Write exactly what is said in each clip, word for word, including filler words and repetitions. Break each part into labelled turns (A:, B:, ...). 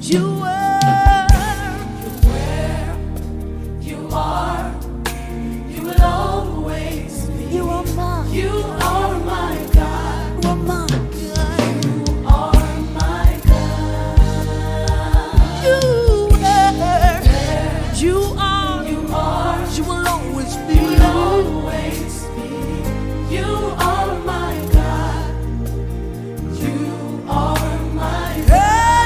A: You were, where you are, you will always be. You are mine. You are my God. You are my God. You are my God. You were, where you are, you are, you will always be. You will always be. You are my God. You are my God.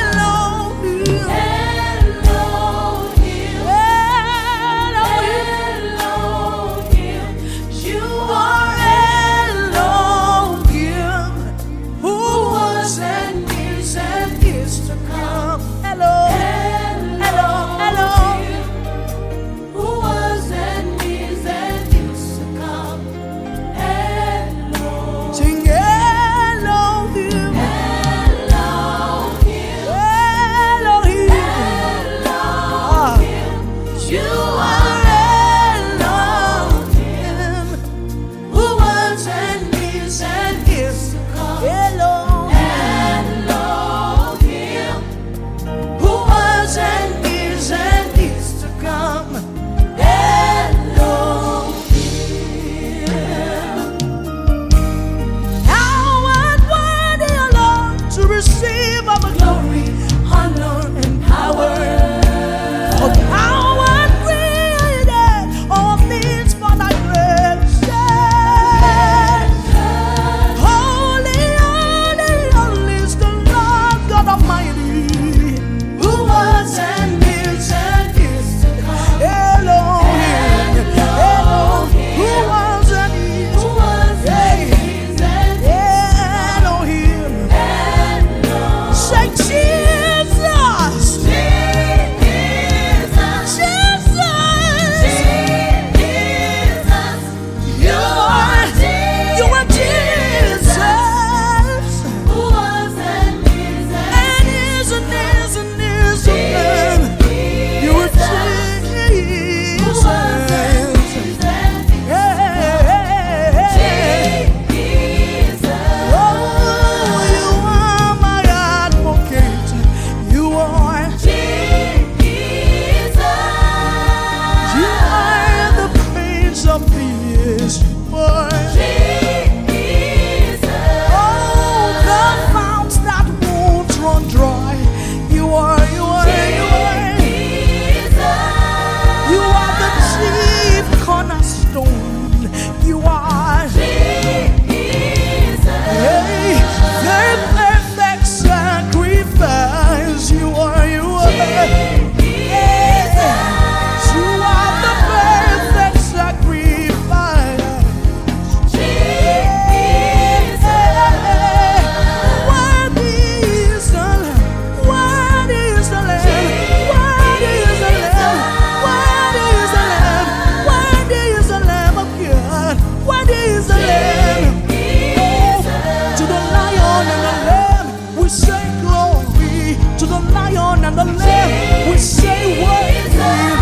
A: And the Lamb, we say worthy.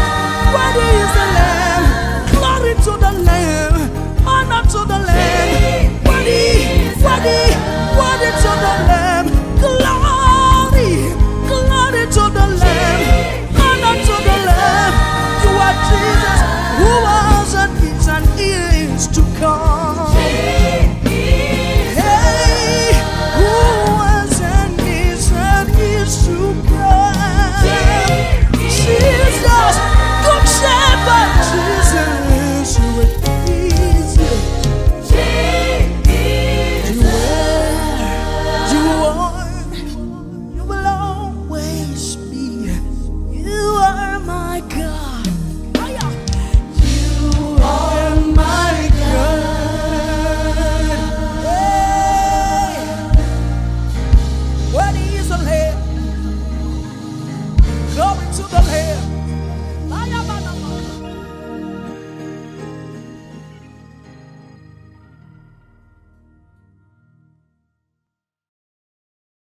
A: Worthy is the Lamb. Glory to the Lamb. Honor to the Lamb. Worthy, worthy, worthy to the Lamb. Glory, glory to the Lamb. Honor to the Lamb. You are Jesus, who was and is and is to come. Hey, who was and is and is to come. Jesus, good shepherd, Jesus, you are Jesus. You are, you are, you will always be. You are my God. You are my God. Hey, what is the Lamb? Glory to the Lamb.